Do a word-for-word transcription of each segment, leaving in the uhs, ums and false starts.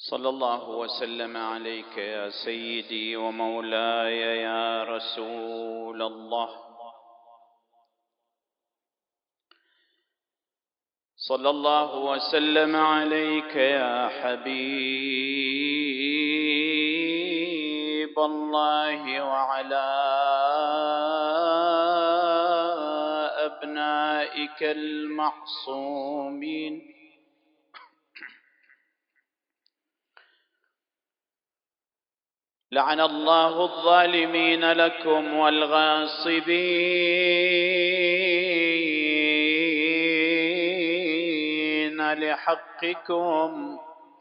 صلى الله وسلم عليك يا سيدي ومولاي يا رسول الله. صلى الله وسلم عليك يا حبيب الله وعلى أبنائك المعصومين. لعن الله الظالمين لكم والغاصبين لحقكم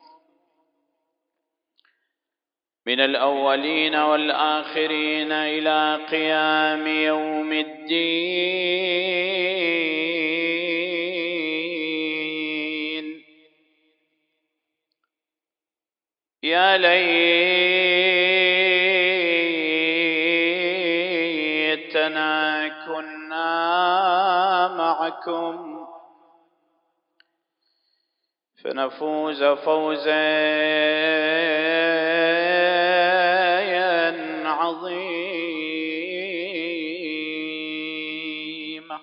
من الأولين والآخرين إلى قيام يوم الدين. يا ليتنا كنا معكم فنفوز فوزا عظيما.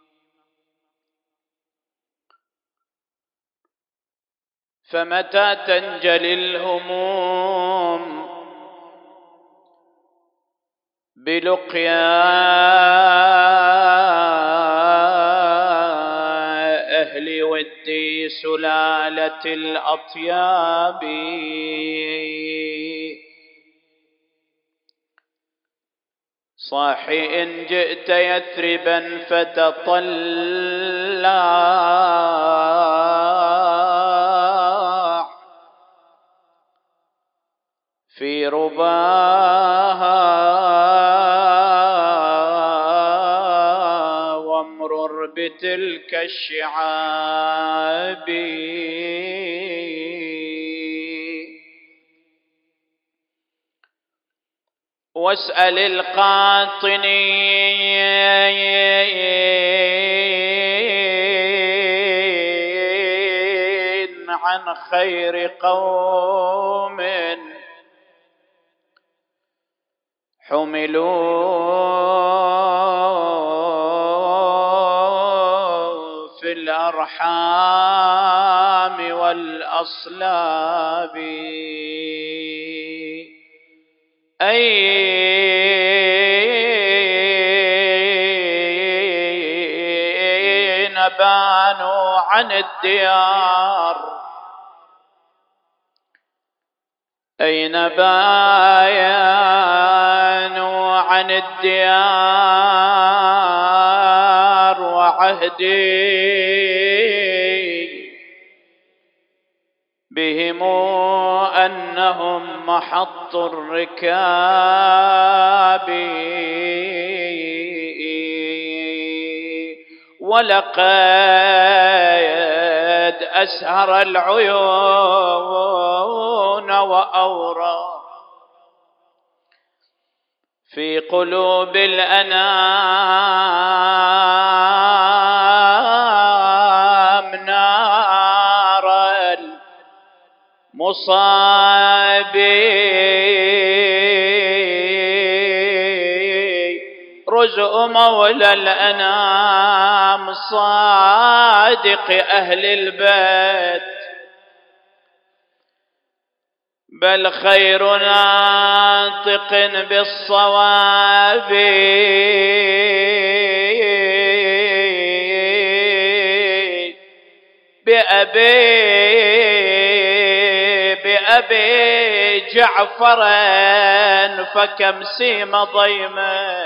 فمتى تنجلي الهموم بلقيا أهل ودي سلالة الأطياب صاحي إن جئت يثربا فتطلع في رباها وامرر بتلك الشعاب واسأل القاطنين عن خير قوم حملوا في الأرحام والأصلاب. أين بانوا عن الديار أين بانوا عن الديار وعهدي بهم أنهم محط الركاب. ولقد أسهر العيون وأورى في قلوب الأنام نار المصاب. رزق مولى الأنام صادق أهل البيت بل خير ناطق بالصواب. بأبي بأبي جعفر فكم سيم ضيما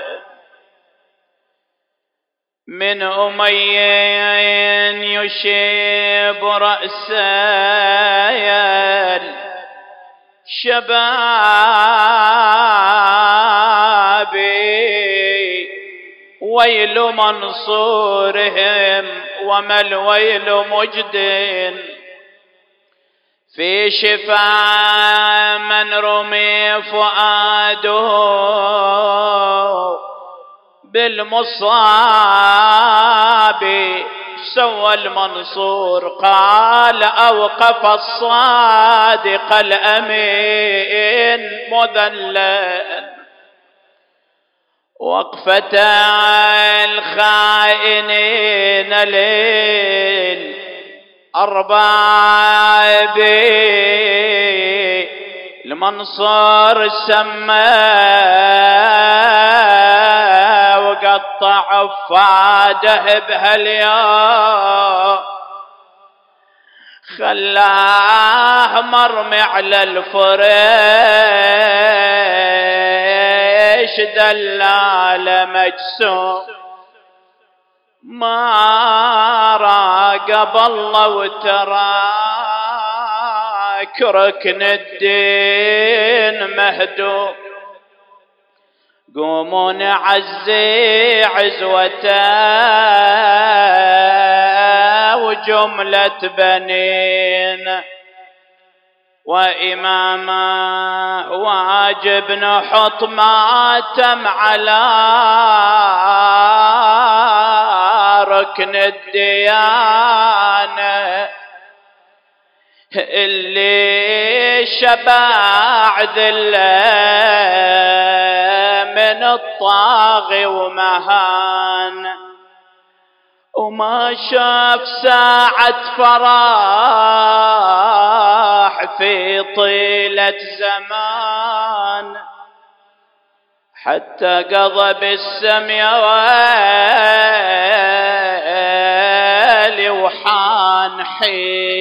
من أمي يشيب رأسا شبابي. ويل منصورهم وما الويل مجد في شفا من رمي فؤاده بالمصاب. سوى المنصور؟ قال أوقف الصادق الأمين مذلا وقفة الخائنين للأرباب. المنصور سمى وقطع فاده بهاليوم، خلاه مرمي على الفريش دلال مجسوم. ما راقب الله وتراك ركن الدين مهدوم. قوموا نعزي عزوته وجملة بنين وإمامه، واجب نحط ماتم على ركن الديانة اللي شبع ذله من الطاغي ومهان، وما شاف ساعة فراح في طيلة زمان، حتى قضى بالسمي ويلي وحان حين